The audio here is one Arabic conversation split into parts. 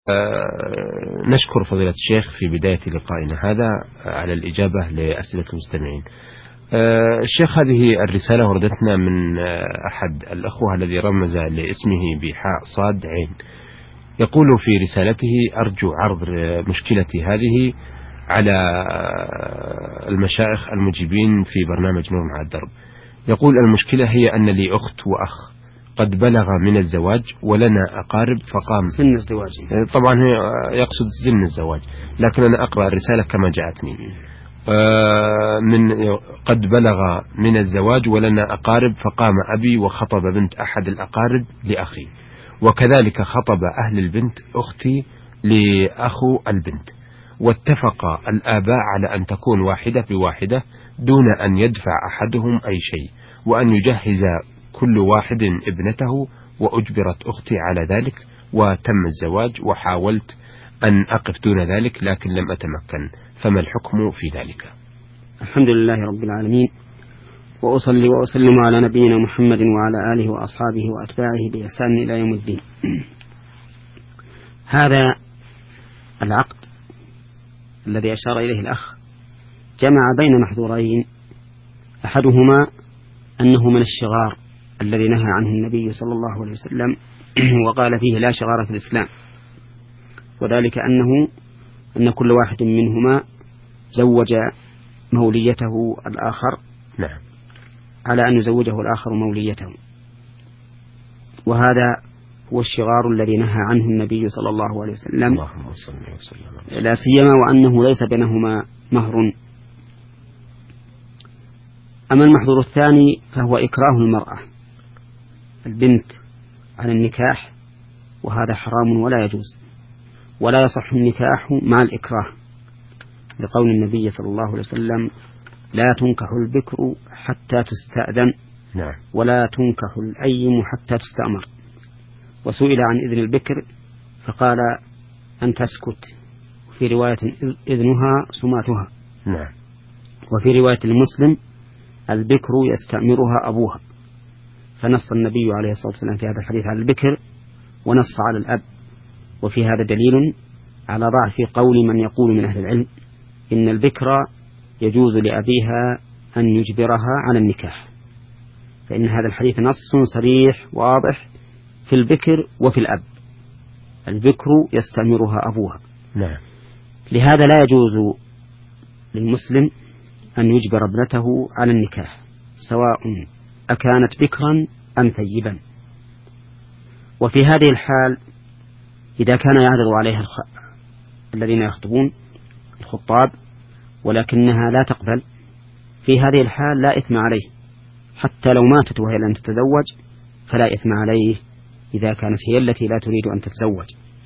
نشكر فضيلة الشيخ في بداية لقائنا هذا على الإجابة لأسئلة المستمعين. الشيخ، هذه الرسالة وردتنا من أحد الأخوة الذي رمز لاسمه بحاء صاد عين. يقول في رسالته: أرجو عرض مشكلتي هذه على المشايخ المجيبين في برنامج نور مع الدرب. يقول: المشكلة هي أن لي أخت وأخ قد بلغ من الزواج ولنا أقارب فقام سن الزواج. طبعا يقصد سن الزواج، لكن أنا أقرأ الرسالة كما جاءتني. من قد بلغ من الزواج ولنا أقارب فقام أبي وخطب بنت أحد الأقارب لأخي، وكذلك خطب أهل البنت أختي لأخو البنت، واتفق الآباء على أن تكون واحدة بواحدة دون أن يدفع أحدهم أي شيء، وأن يجهز كل واحد ابنته، وأجبرت أختي على ذلك وتم الزواج، وحاولت أن أقف دون ذلك لكن لم أتمكن، فما الحكم في ذلك؟ الحمد لله رب العالمين، وأصلي وأسلم على نبينا محمد وعلى آله وأصحابه وأتباعه بإحسان إلى يوم الدين. هذا العقد الذي أشار إليه الأخ جمع بين محظورين، أحدهما أنه من الشغار الذي نهى عنه النبي صلى الله عليه وسلم وقال فيه لا شغار في الإسلام، وذلك أن كل واحد منهما زوج موليته الآخر. نعم. على أن يزوجه الآخر موليته، وهذا هو الشغار الذي نهى عنه النبي صلى الله عليه وسلم، لا سيما وأنه ليس بينهما مهر. أما المحظور الثاني فهو إكراه المرأة البنت على النكاح، وهذا حرام ولا يجوز، ولا يصح النكاح مع الإكراه، لقول النبي صلى الله عليه وسلم: لا تنكح البكر حتى تستأذن. نعم. ولا تنكح الأيم حتى تستأمر. وسئل عن إذن البكر فقال: أن تسكت، في رواية إذنها سماتها. نعم. وفي رواية المسلم: البكر يستأمرها أبوها. فنص النبي عليه الصلاة والسلام في هذا الحديث على البكر، ونص على الأب. وفي هذا دليل على ضعف قول من يقول من أهل العلم إن البكر يجوز لأبيها أن يجبرها على النكاح، فإن هذا الحديث نص صريح واضح في البكر وفي الأب. البكر يستأمرها أبوها. نعم. لهذا لا يجوز للمسلم أن يجبر ابنته على النكاح، سواء أكانت بكرا أم ثيبا. وفي هذه الحال إذا كان يعرض عليها الذين يخطبون الخطاب ولكنها لا تقبل، في هذه الحال لا إثم عليه، حتى لو ماتت وهي لم تتزوج فلا إثم عليه إذا كانت هي التي لا تريد أن تتزوج.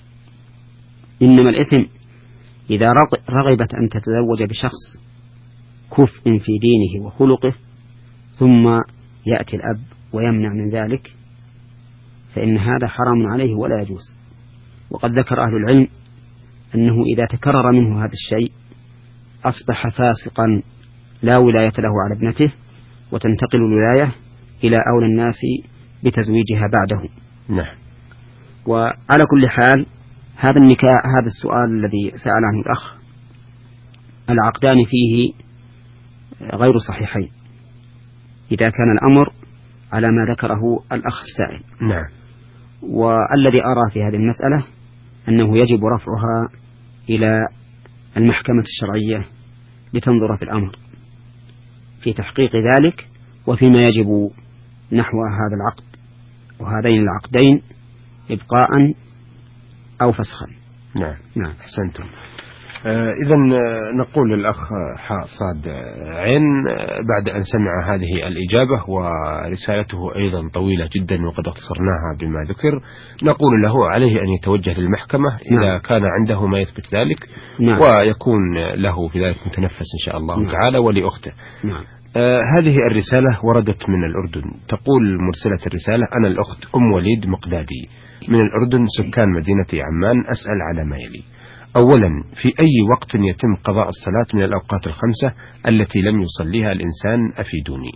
إنما الإثم إذا رغبت أن تتزوج بشخص كفء في دينه وخلقه، ثم يأتي الأب ويمنع من ذلك، فإن هذا حرام عليه ولا يجوز. وقد ذكر أهل العلم أنه إذا تكرر منه هذا الشيء أصبح فاسقا لا ولاية له على ابنته، وتنتقل الولاية إلى أولى الناس بتزويجها بعده. نعم. وعلى كل حال هذا النكاح، هذا السؤال الذي سأل عنه الأخ، العقدان فيه غير صحيحين إذا كان الأمر على ما ذكره الأخ السائل. نعم. والذي أرى في هذه المسألة أنه يجب رفعها إلى المحكمة الشرعية لتنظر في الأمر في تحقيق ذلك، وفيما يجب نحو هذا العقد وهذين العقدين إبقاء أو فسخا. نعم. نعم. أحسنتم. إذن نقول للأخ حاء صاد عين بعد أن سمع هذه الإجابة ورسالته أيضا طويلة جدا وقد اختصرناها بما ذكر، نقول له عليه أن يتوجه للمحكمة إذا كان عنده ما يثبت ذلك، ويكون له في ذلك متنفس إن شاء الله تعالى ولأخته. هذه الرسالة وردت من الأردن. تقول مرسلة الرسالة: أنا الأخت أم وليد مقدادي من الأردن، سكان مدينة عمان، أسأل على ما يلي. أولا، في أي وقت يتم قضاء الصلاة من الأوقات الخمسة التي لم يصليها الإنسان؟ أفيدوني.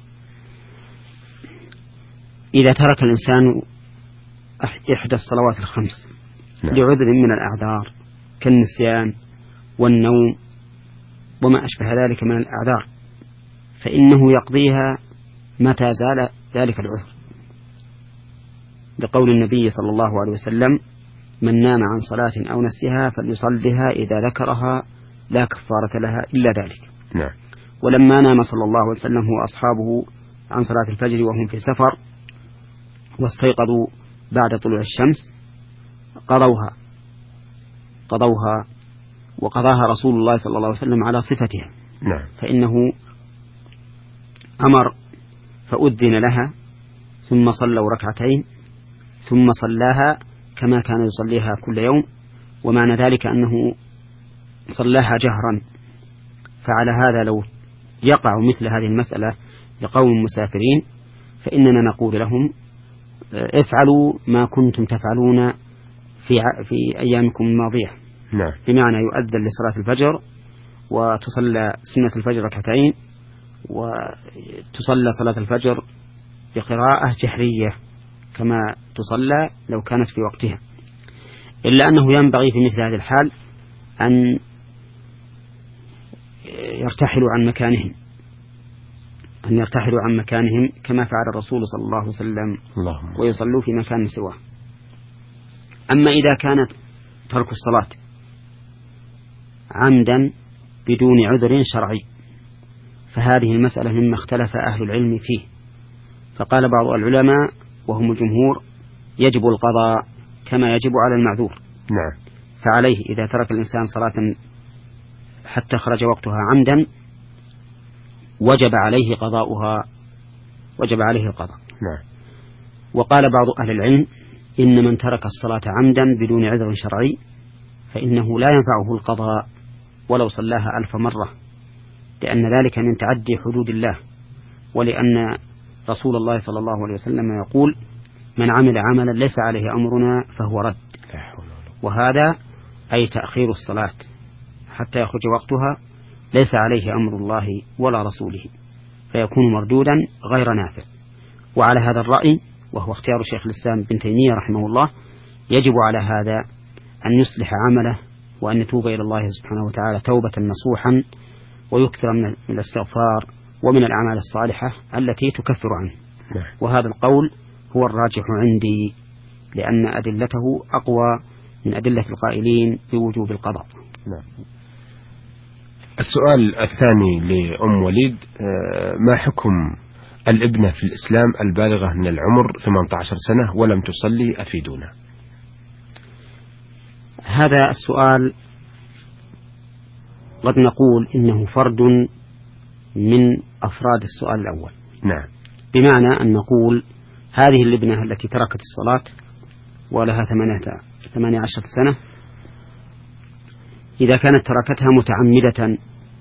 إذا ترك الإنسان إحدى الصلوات الخمس لعذر من الأعذار كالنسيان والنوم وما أشبه ذلك من الأعذار، فإنه يقضيها متى زال ذلك العذر، لقول النبي صلى الله عليه وسلم: من نام عن صلاة أو نسيها فليصلها إذا ذكرها لا كفارة لها إلا ذلك. نعم. ولما نام صلى الله عليه وسلم هو أصحابه عن صلاة الفجر وهم في سفر واستيقظوا بعد طلوع الشمس قضوها وقضاها رسول الله صلى الله عليه وسلم على صفتها. نعم. فإنه أمر فأذن لها ثم صلوا ركعتين ثم صلاها كما كان يصليها كل يوم، ومعنى ذلك أنه صلاها جهرا. فعلى هذا لو يقع مثل هذه المسألة لقوم مسافرين فإننا نقول لهم: افعلوا ما كنتم تفعلون في أيامكم الماضية. نعم. بمعنى يؤذن لصلاة الفجر وتصلى سنة الفجر ركعتين وتصلى صلاة الفجر بقراءة جهرية كما تصلى لو كانت في وقتها، إلا أنه ينبغي في مثل هذه الحال أن يرتحلوا عن مكانهم كما فعل الرسول صلى الله عليه وسلم ويصلوا في مكان سواه. أما إذا كانت ترك الصلاة عمدا بدون عذر شرعي فهذه المسألة مما اختلف أهل العلم فيه، فقال بعض العلماء وهم الجمهور: يجب القضاء كما يجب على المعذور. نعم. فعليه إذا ترك الإنسان صلاة حتى خرج وقتها عمدا وجب عليه القضاء. نعم. وقال بعض أهل العلم: إن من ترك الصلاة عمدا بدون عذر شرعي فإنه لا ينفعه القضاء ولو صلاها 1000 مرة، لأن ذلك من تعدي حدود الله، ولأن رسول الله صلى الله عليه وسلم يقول: من عمل عملا ليس عليه أمرنا فهو رد. وهذا أي تأخير الصلاة حتى يخرج وقتها ليس عليه أمر الله ولا رسوله، فيكون مردودا غير نافع. وعلى هذا الرأي، وهو اختيار شيخ الإسلام ابن تيمية رحمه الله، يجب على هذا أن يصلح عمله وأن يتوب إلى الله سبحانه وتعالى توبة نصوحا ويكثر من الاستغفار ومن الأعمال الصالحة التي تكفر عنه. وهذا القول هو الراجح عندي، لأن أدلته أقوى من أدلة القائلين بوجوب القضاء. السؤال الثاني لأم وليد: ما حكم الابنة في الإسلام البالغة من العمر 18 سنة ولم تصلي؟ أفيدونا. هذا السؤال قد نقول إنه فرد من أفراد السؤال الأول. نعم. بمعنى أن نقول هذه الابنة التي تركت الصلاة ولها 18 سنة، إذا كانت تركتها متعمدة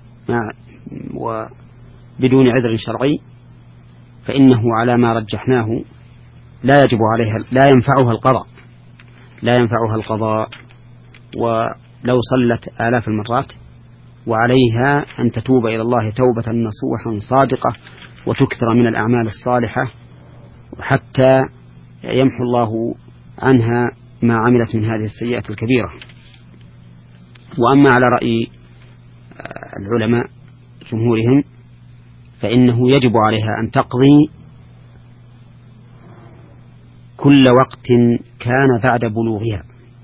وبدون عذر شرعي فإنه على ما رجحناه لا يجب عليها، لا ينفعها القضاء ولو صلت آلاف المرات، وعليها أن تتوب إلى الله توبة نصوحا صادقة وتكثر من الأعمال الصالحة حتى يمحو الله عنها ما عملت من هذه السيئة الكبيرة. وأما على رأي العلماء جمهورهم فإنه يجب عليها أن تقضي كل وقت كان بعد بلوغها،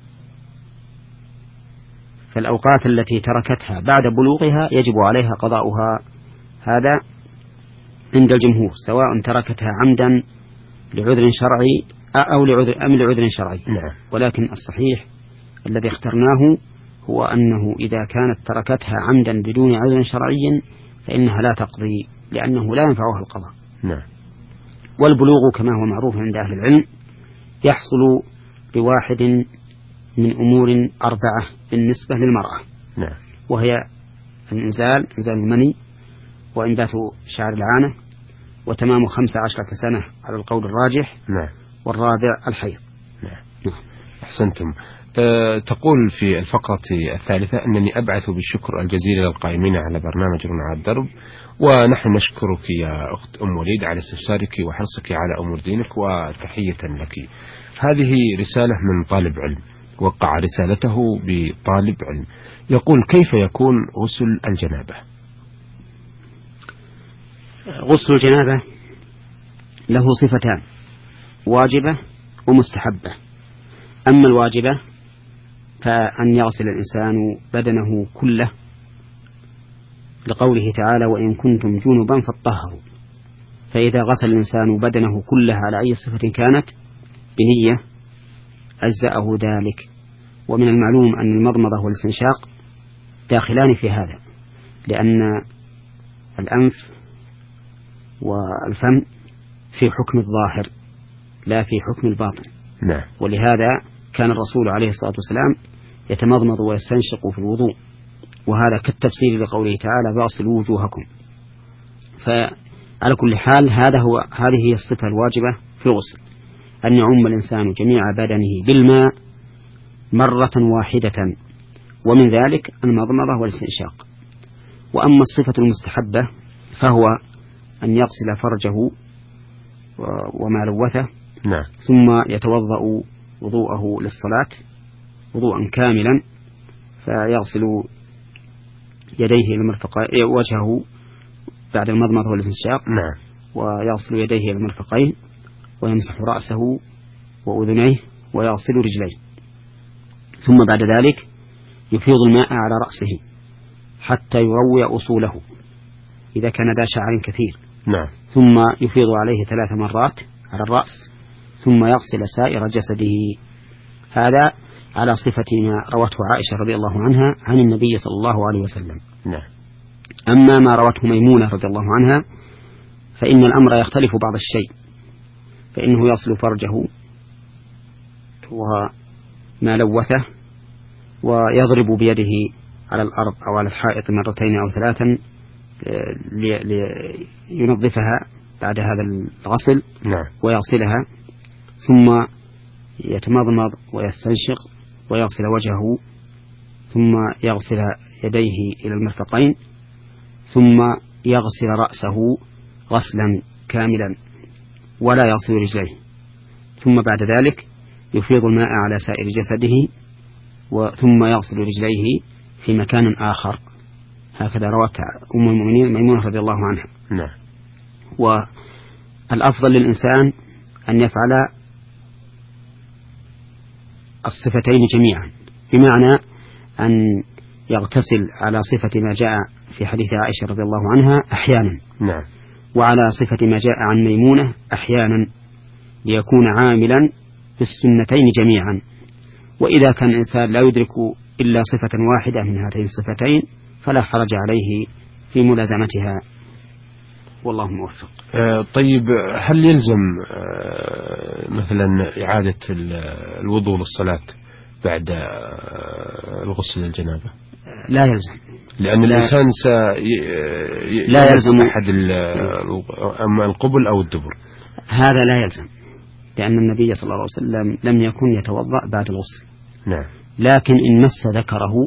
فالأوقات التي تركتها بعد بلوغها يجب عليها قضاؤها، هذا عند الجمهور، سواء تركتها عمدا لعذر شرعي أو لعذر شرعي. ولكن الصحيح الذي اخترناه هو أنه إذا كانت تركتها عمدا بدون عذر شرعي فإنها لا تقضي، لأنه لا ينفعها القضاء. والبلوغ كما هو معروف عند أهل العلم يحصل بواحد من أمور 4 بالنسبة للمرأة. وهي إنزال المني، وإنبات شعر العانة، وتمام 15 سنة على القول الراجح، والرابع الحيض. أحسنتم. تقول في الفقرة الثالثة: أنني أبعث بالشكر الجزيل للقائمين على برنامج رنع الدرب، ونحن نشكرك يا أخت أم وليد على استفسارك وحرصك على أمور دينك، وتحية لك. هذه رسالة من طالب علم وقع رسالته بطالب علم. يقول: كيف يكون غسل الجنابة؟ غسل الجنابة له صفتان: واجبة ومستحبة. أما الواجبة فأن يغسل الإنسان بدنه كله، لقوله تعالى: وإن كنتم جنبا فاطهروا. فإذا غسل الإنسان بدنه كله على أي صفة كانت بنية أجزأه ذلك. ومن المعلوم أن المضمضة والاستنشاق داخلان في هذا، لأن الأنف والفم في حكم الظاهر لا في حكم الباطن. نعم. ولهذا كان الرسول عليه الصلاة والسلام يتمضمض ويستنشق في الوضوء، وهذا كالتفسير لقوله تعالى: فاغسلوا وجوهكم. فعلى كل حال هذه هي الصفة الواجبة في الغسل، أن يعم الإنسان جميع بدنه بالماء مرة واحدة، ومن ذلك المضمضة والاستنشاق. وأما الصفة المستحبة فهو أن يغسل فرجه وما لوثه، نعم. ثم يتوضأ وضوءه للصلاة وضوءا كاملا، فيغسل يديه المرفقين، وجهه بعد المضمضة والاستنشاق، نعم. ويغسل يديه المرفقين، ويمسح رأسه وأذنيه، ويغسل رجليه. ثم بعد ذلك يفيض الماء على رأسه حتى يروي أصوله إذا كان ذا شعر كثير. نعم. ثم يفيض عليه 3 مرات على الرأس، ثم يغسل سائر جسده. هذا على صفة ما روته عائشة رضي الله عنها عن النبي صلى الله عليه وسلم. نعم. أما ما روته ميمونة رضي الله عنها فإن الأمر يختلف بعض الشيء، فإنه يغسل فرجه وما لوثه، ويضرب بيده على الأرض أو على الحائط 2 أو 3 لينظفها بعد هذا الغسل. نعم. ويغسلها، ثم يتمضمض ويستنشق ويغسل وجهه، ثم يغسل يديه إلى المرفقين، ثم يغسل رأسه غسلا كاملا ولا يغسل رجليه. ثم بعد ذلك يفيض الماء على سائر جسده، ثم يغسل رجليه في مكان آخر. هكذا روت أم المؤمنين ميمونة رضي الله عنها. نعم. والأفضل للإنسان أن يفعل الصفتين جميعا، بمعنى أن يغتسل على صفة ما جاء في حديث عائشة رضي الله عنها أحيانا، نعم. وعلى صفة ما جاء عن ميمونة أحيانا، ليكون عاملا بالسنتين جميعا. وإذا كان الإنسان لا يدرك إلا صفة واحدة من هاتين الصفتين فلا حرج عليه في ملازمتها، والله موفق. طيب، هل يلزم مثلا إعادة الوضوء للصلاة بعد الغسل الجنابة؟ لا يلزم، لأن الإنسان لا يلزم أحد أما القبل أو الدبر. هذا لا يلزم، لأن النبي صلى الله عليه وسلم لم يكن يتوضأ بعد الغسل. نعم. لكن إن مس ذكره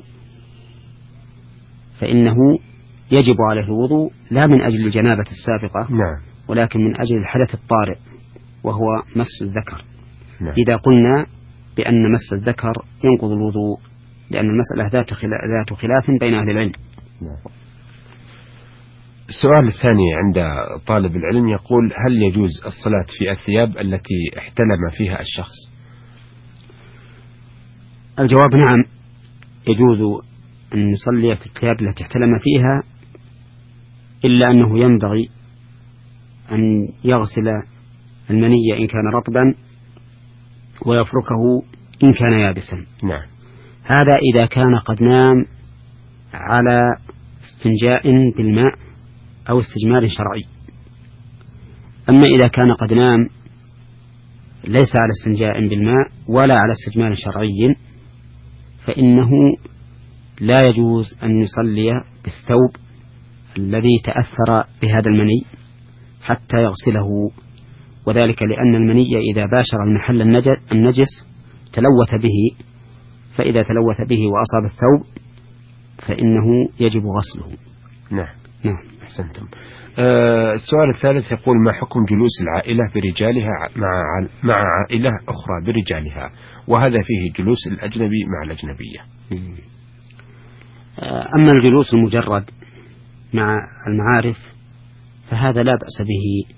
فإنه يجب عليه الوضوء، لا من أجل الجنابة السابقة، نعم، ولكن من أجل الحدث الطارئ وهو مس الذكر. نعم. إذا قلنا بأن مس الذكر ينقض الوضوء، لأن المسألة ذات خلاف بين أهل العلم. نعم. السؤال الثاني عند طالب العلم يقول: هل يجوز الصلاة في الثياب التي احتلم فيها الشخص؟ الجواب نعم، يجوز أن يصلي في الثياب التي احتلم فيها، إلا أنه ينبغي أن يغسل المني إن كان رطبا ويفركه إن كان يابسا. نعم. هذا إذا كان قد نام على استنجاء بالماء أو استجمار شرعي. أما إذا كان قد نام ليس على استنجاء بالماء ولا على استجمار شرعي فإنه لا يجوز أن يصلي بالثوب الذي تأثر بهذا المني حتى يغسله، وذلك لأن المني إذا باشر المحل النجس تلوث به، فإذا تلوث به وأصاب الثوب فإنه يجب غسله. نعم. نعم. أحسنتم. السؤال الثالث يقول: ما حكم جلوس العائلة برجالها مع عائلة أخرى برجالها، وهذا فيه جلوس الأجنبي مع الأجنبية؟ أما الجلوس المجرد مع المعارف فهذا لا بأس به،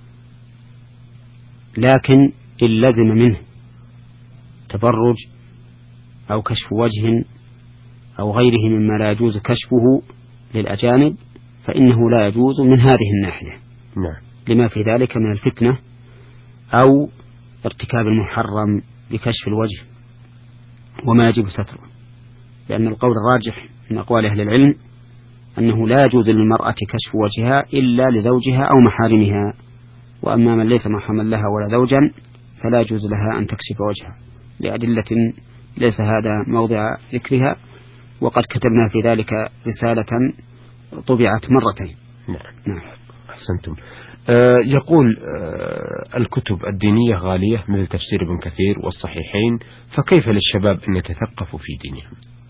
لكن إن لزم منه تبرج أو كشف وجه أو غيره مما لا يجوز كشفه للأجانب فإنه لا يجوز من هذه الناحية. نعم. لما في ذلك من الفتنة أو ارتكاب المحرم بكشف الوجه وما يجب ستره، لأن القول الراجح من أقوال أهل العلم أنه لا يجوز للمرأة كشف وجهها إلا لزوجها أو محارمها، وأما من ليس محرما لها ولا زوجا فلا يجوز لها أن تكشف وجهها لأدلة ليس هذا موضع ذكرها، وقد كتبنا في ذلك رسالة طبعت مرتين. نعم. أحسنتم. يقول: الكتب الدينية غالية مثل تفسير ابن كثير والصحيحين، فكيف للشباب أن يتثقفوا في دينهم؟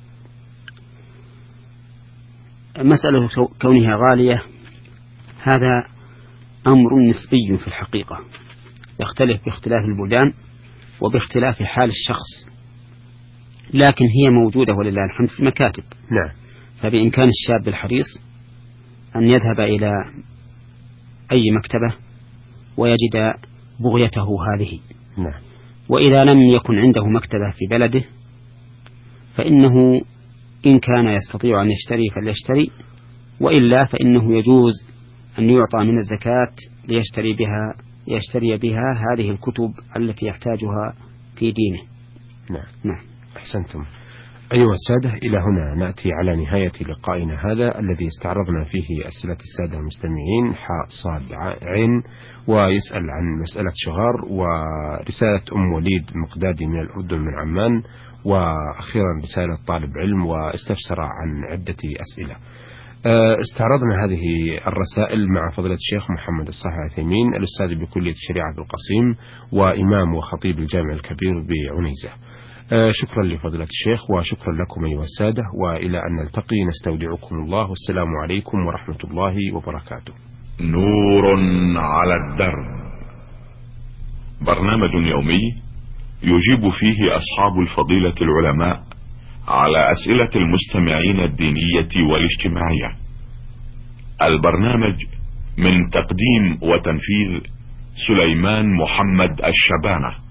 مسألة كونها غالية هذا أمر نسبي في الحقيقة، يختلف باختلاف البلدان وباختلاف حال الشخص، لكن هي موجودة ولله الحمد في المكاتب. نعم. فبإمكان الشاب الحريص أن يذهب إلى أي مكتبة ويجد بغيته هذه. نعم. وإذا لم يكن عنده مكتبة في بلده فإنه إن كان يستطيع أن يشتري فليشتري، وإلا فإنه يجوز أن يعطى من الزكاة ليشتري بها هذه الكتب التي يحتاجها في دينه. نعم. أحسنتم. أيها السادة، إلى هنا نأتي على نهاية لقائنا هذا الذي استعرضنا فيه أسئلة السادة المستمعين حاء صاد عين، ويسأل عن مسألة شغار، ورسالة أم وليد مقدادي من الأردن من عمان، وأخيرا رسالة طالب علم واستفسر عن عدة أسئلة. استعرضنا هذه الرسائل مع فضيلة الشيخ محمد الصالح العثيمين، الأستاذ بكلية الشريعة بالقصيم وإمام وخطيب الجامع الكبير بعنيزة. شكرا لفضيلة الشيخ وشكرا لكم أيها السادة، وإلى أن نلتقي نستودعكم الله، والسلام عليكم ورحمة الله وبركاته. نور على الدرب، برنامج يومي يجيب فيه أصحاب الفضيلة العلماء على أسئلة المستمعين الدينية والاجتماعية. البرنامج من تقديم وتنفيذ سليمان محمد الشبانة.